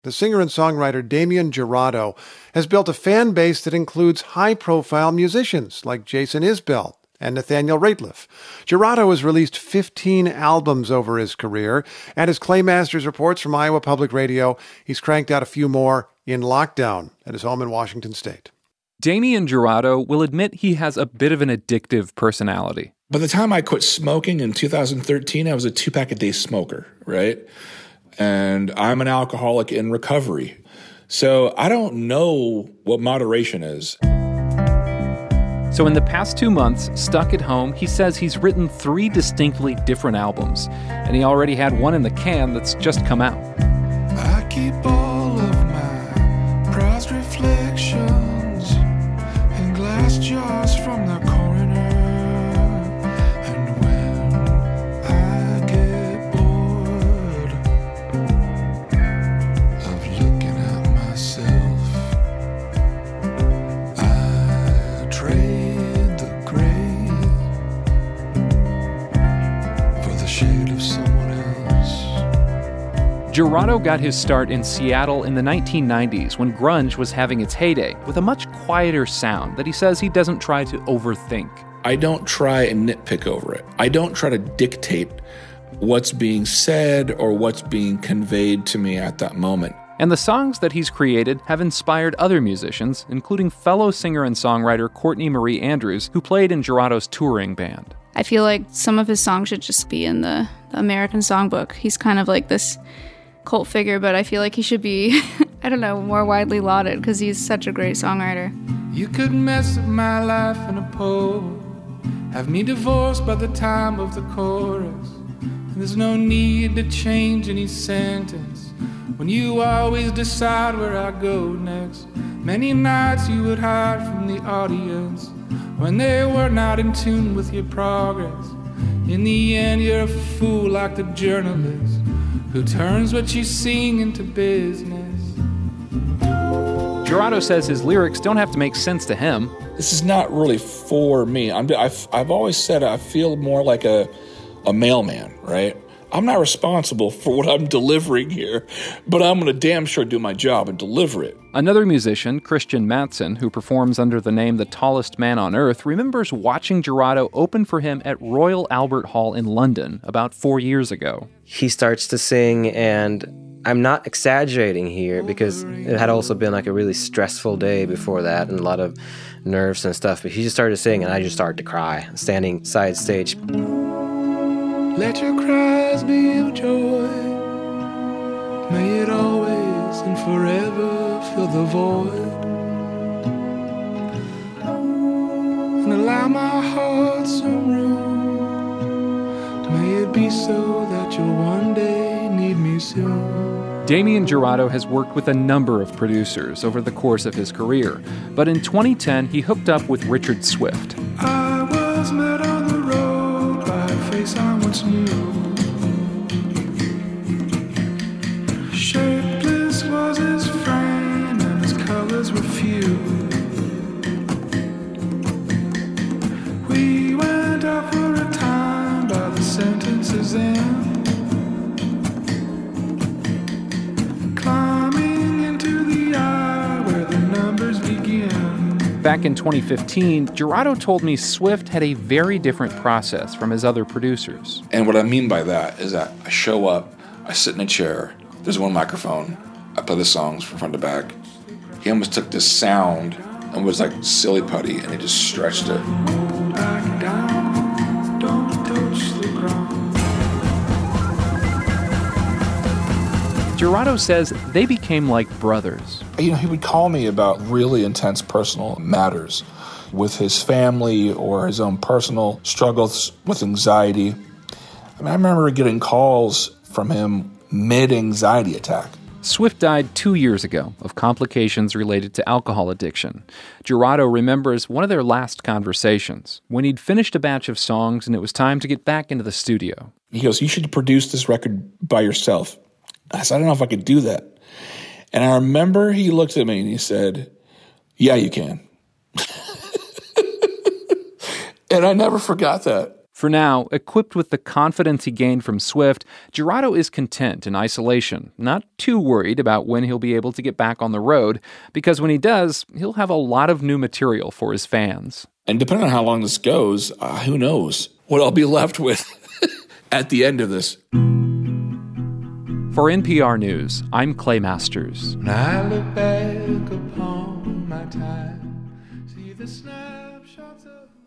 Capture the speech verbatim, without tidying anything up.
The singer and songwriter Damien Jurado has built a fan base that includes high-profile musicians like Jason Isbell and Nathaniel Rateliff. Jurado has released fifteen albums over his career, and as Clay Masters reports from Iowa Public Radio, he's cranked out a few more in lockdown at his home in Washington State. Damien Jurado will admit he has a bit of an addictive personality. By the time I quit smoking in two thousand thirteen, I was a two-pack-a-day smoker, right? And I'm an alcoholic in recovery. So I don't know what moderation is. So in the past two months, stuck at home, he says he's written three distinctly different albums, and he already had one in the can that's just come out. I keep all of my prized reflections in glass jars from the coroner, and when I get bored of looking at myself, I trade the gray for the shade of someone else. Jurado got his start in Seattle in the nineteen nineties when grunge was having its heyday, with a much quieter sound that he says he doesn't try to overthink. I don't try and nitpick over it. I don't try to dictate what's being said or what's being conveyed to me at that moment. And the songs that he's created have inspired other musicians, including fellow singer and songwriter Courtney Marie Andrews, who played in Jurado's touring band. I feel like some of his songs should just be in the, the American Songbook. He's kind of like this cult figure, but I feel like he should be, I don't know, more widely lauded because he's such a great songwriter. You could mess up my life in a poem, have me divorced by the time of the chorus. And there's no need to change any sentence when you always decide where I go next. Many nights you would hide from the audience when they were not in tune with your progress. In the end, you're a fool like the journalist who turns what you sing into business. Jurado says his lyrics don't have to make sense to him. This is not really for me. I'm, I've, I've always said I feel more like a, a mailman, right? I'm not responsible for what I'm delivering here, but I'm going to damn sure do my job and deliver it. Another musician, Christian Mattson, who performs under the name The Tallest Man on Earth, remembers watching Jurado open for him at Royal Albert Hall in London about four years ago. He starts to sing, and I'm not exaggerating here because it had also been like a really stressful day before that and a lot of nerves and stuff, but he just started to sing, and I just started to cry, standing side stage. Let your cries be of joy. May it always and forever fill the void. And allow my heart some room. May it be so that you'll one day need me soon. Damien Jurado has worked with a number of producers over the course of his career, but in twenty ten he hooked up with Richard Swift. I was met on the road by a face I once knew. Shapeless was his frame and his colors were few. We went out for a time by the sentences end. Climbing into the eye where the numbers begin. Back in twenty fifteen, Jurado told me Swift had a very different process from his other producers. And what I mean by that is that I show up, I sit in a chair, there's one microphone, I play the songs from front to back. He almost took this sound and was like silly putty, and he just stretched it. Back down, don't touch the ground. Jurado says they became like brothers. You know, he would call me about really intense personal matters with his family or his own personal struggles with anxiety. I mean, I remember getting calls from him mid-anxiety attack. Swift died two years ago of complications related to alcohol addiction. Jurado remembers one of their last conversations, when he'd finished a batch of songs and it was time to get back into the studio. He goes, "You should produce this record by yourself." I said, "I don't know if I could do that." And I remember he looked at me and he said, "Yeah, you can." And I never forgot that. For now, equipped with the confidence he gained from Swift, Jurado is content in isolation, not too worried about when he'll be able to get back on the road, because when he does, he'll have a lot of new material for his fans. And depending on how long this goes, uh, who knows what I'll be left with at the end of this. For N P R News, I'm Clay Masters. When I look back upon my time, see the snapshots of